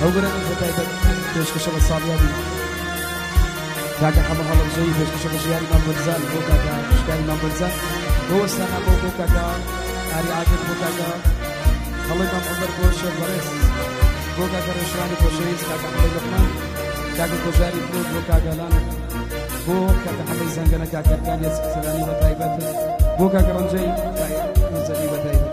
ئەو گرانی بەتایبەت پێشکەشە بە ساڵیادی کاکە حەمە هەڵەبجەی پێشکەشە بە ژیانی مامبەرزان بۆ کاکە شکاری مامبەرزان بۆ وەستانە بۆ کاکە ئاری عادل بۆ کاکە هەڵی مامعومەر بۆ شێخ بەڕێز بۆ کاکە ڕێژوانی خۆشەویست کاکە حەمەی لەقمان کاکە کۆژاری فرۆد بۆ کاگەلان بۆ کاکە حەمەی زەنگەنە کاکەرکانی سەرانی بەتایبەت بۆ کاکە ڕەنجەی زەوی بەتایبەت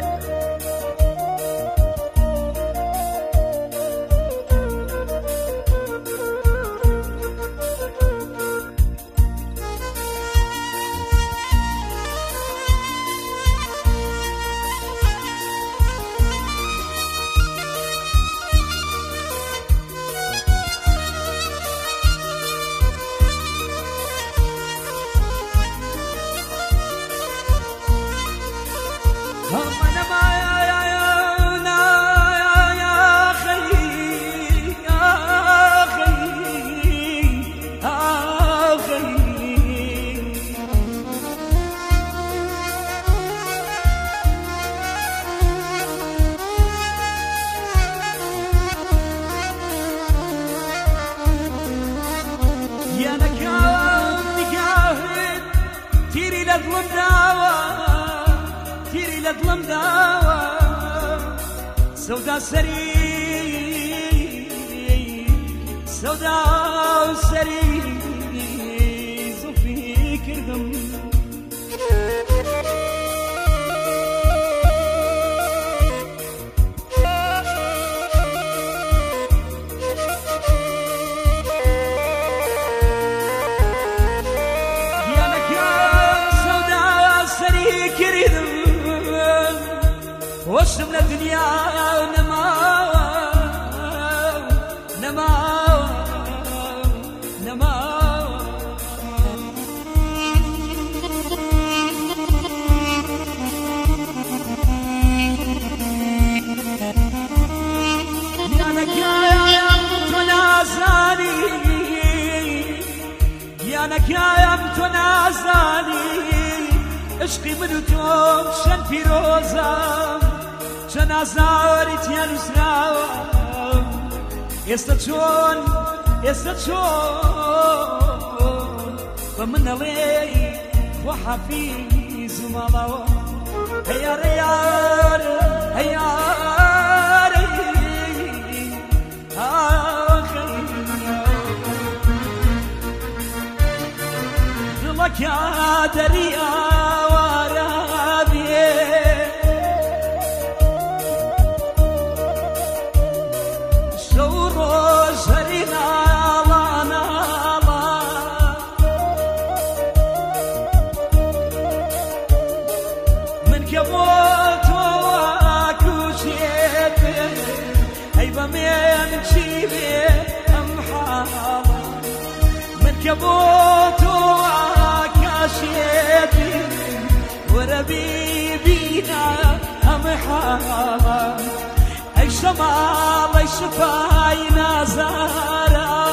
سودا سري سودا سري زوفي كردم يا لك سودا سري كردم وشمنا الدنيا نكايم تنازاني عشقي من توم شن فيروزام شن ازاريت يا نسراوام يستشون فمن علي وحفيز مالوا هيا ريار هيا يا دريا ورابي شورو شرينا لانا من كبوت وكوشيت هيبا من شيبي امحال من كبوت شيبي وربيبينا أمحاما أي شمال أي شفاينا زارا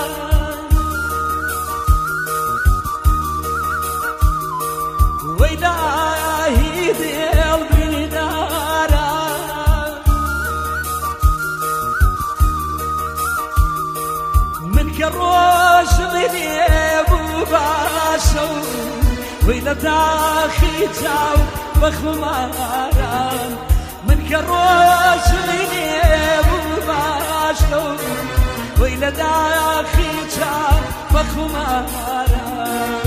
وإلهي ديل بندارا من كروش مني باشو وإلى داخي جاو بخماران من كروش مني باشو وإلى داخي جاو بخماران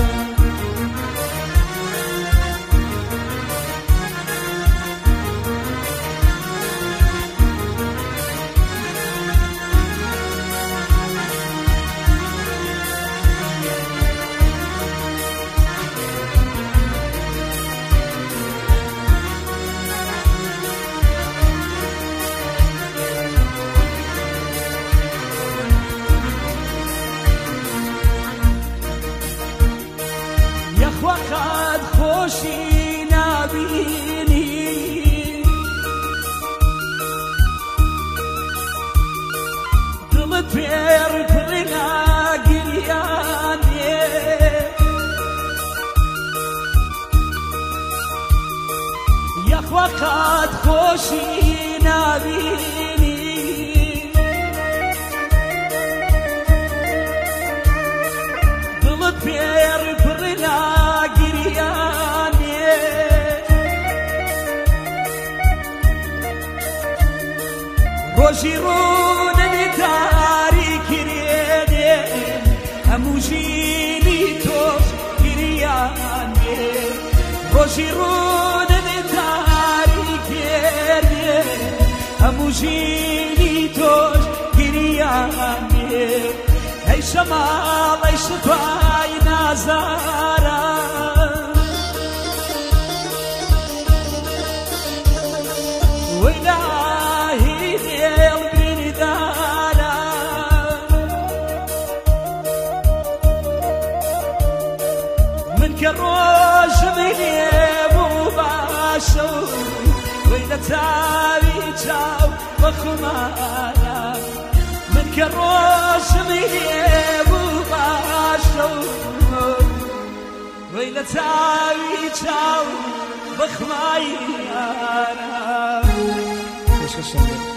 وقد خوشی نبینی دلت پیر پرنا گریانه یک وقت خوشی نبینی پێر پڕنا گریانێ ڕۆژی ڕوونەنێ تاریکرێنێ هەموو ژینی تۆش گریانێ ڕۆژی ڕوونەنێ تاریکرێنێ هەموو ژینی تۆش گریانێ ئەی شەماڵ ئەی شپای نازارە وەیلاهی هێڵ بریندارە من کە ڕۆژمی لێبوو باشە و وەی لە چاوی چاو بەخمارە من کە ڕۆژمی لێبوو باشە و وەی لە چاوی چاو بەخمایارە پێشکەشم